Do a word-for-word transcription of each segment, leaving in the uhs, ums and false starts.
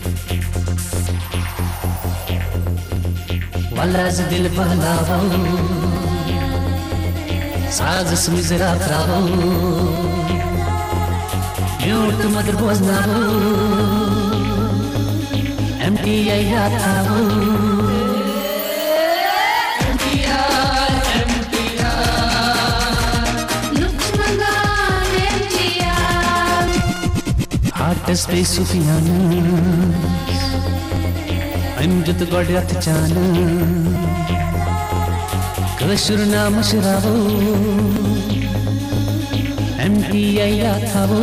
वल्लाज दिल बहलावो साजस मिजरा त्रावो म्यूट मदर बोजनावो एमटी या थावो आर्टिस्ट पे सुफियाना अमजद गोड़ियत जाना कशुर नाम शराबो एम टी आई थावो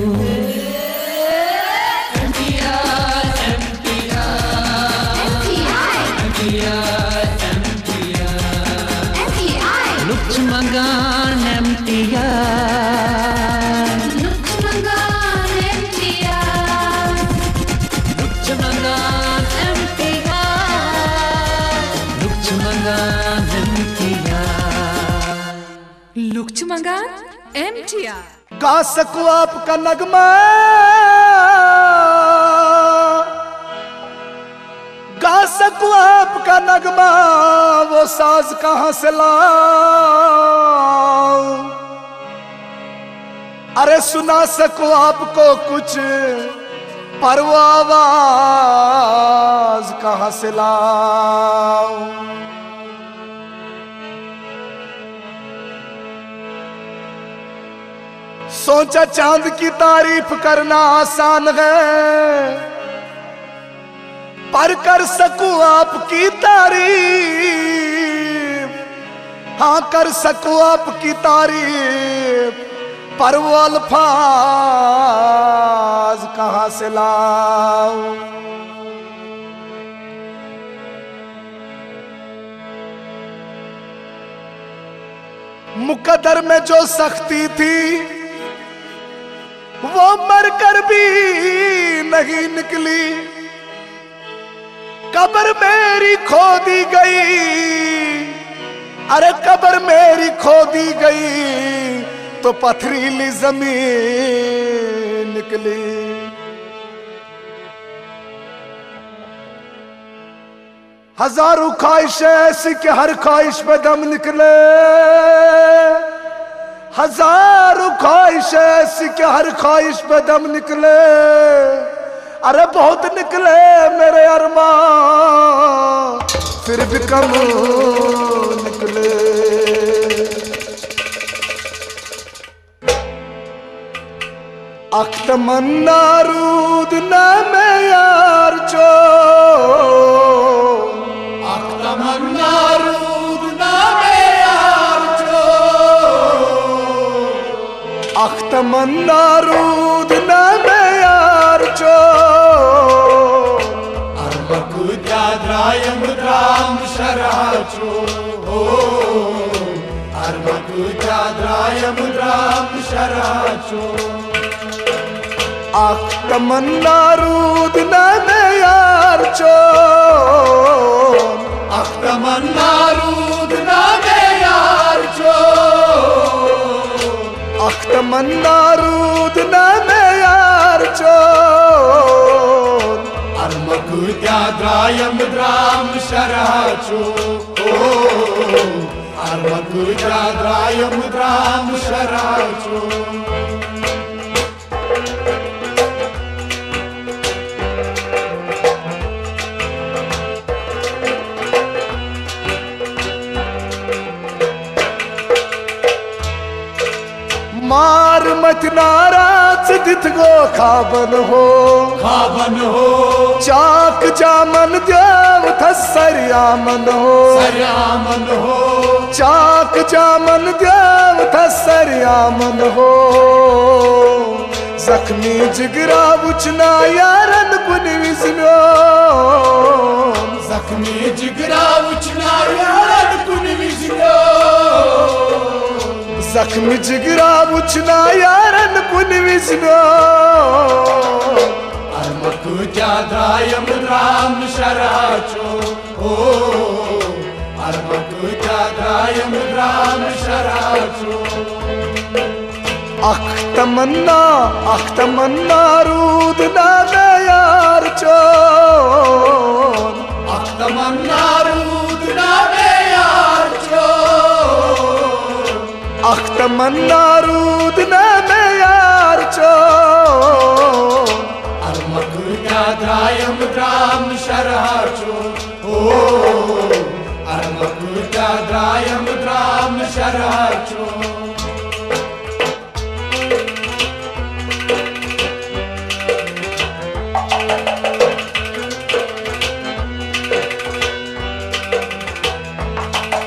लुच मंगान एम टी लुक्च मंगान एम टी आर गा सकूं आपका नगमा, गा सकूं आपका नगमा, वो साज कहां से लाऊं। अरे सुना सकूं आपको कुछ, पर वो आवाज कहां से लाऊं। सोचा चांद की तारीफ करना आसान है, पर कर सकूं आपकी तारीफ, हाँ कर सकूं आपकी तारीफ, पर वो अल्फाज कहां से लाऊं। मुकद्दर में जो सख्ती थी वो मरकर भी नहीं निकली, कब्र मेरी खोदी गई, अरे कब्र मेरी खोदी गई तो पथरीली जमीन निकली। हजारों ख्वाहिशें ऐसी कि हर ख्वाहिश पे दम निकले, हजारों ख्वाहिशें ऐसी कि हर ख्वाहिश पे दम निकले। अरे बहुत निकले मेरे अरमान, फिर भी कम निकले। अख्तमन्ना रूद ना मैं यार चो, अख्तमन्ना रूद ना मैं यार चो, अख्तमन्ना रूद ना मैं यार चो। अरबकु जाद्रायम राम शराचो, अरबकु जाद्रायम राम शराचो। अख्तमन्ना रूद ना मैं यार चो, अख्तमन्ना रूद ना मैं यार चो, अख्तमन्ना रूद ना मैं यार चो। अरमकु जाद्रायम राम शराचो, अरमकु जाद्रायम राम शराचो। मार मत नाराज दित गो खाबन हो, खाबन हो। चाक जामन देव थसरियामन हो, सरियामन हो। चाक जामन देव थसरियामन हो। जख्मी जिगरा बुचना यारन कुन विजनो, जख्मी जिगरा बुचना यारन कुन विजनो। जख्मी जिगरा बुचना यारन कुन विजनो। अरमकु जाद्रायम राम शराचो, अरमकु जाद्रायम राम शराचो। अख्त तमन्ना अख तमन्ना रूद ना मैं यार चोन अख तमन्ना रूद ना मैं यार चोन अख तमन्ना रूद ना मैं यार चोन Armakuta drayam dram sharacho o Armakuta drayam dram sharacho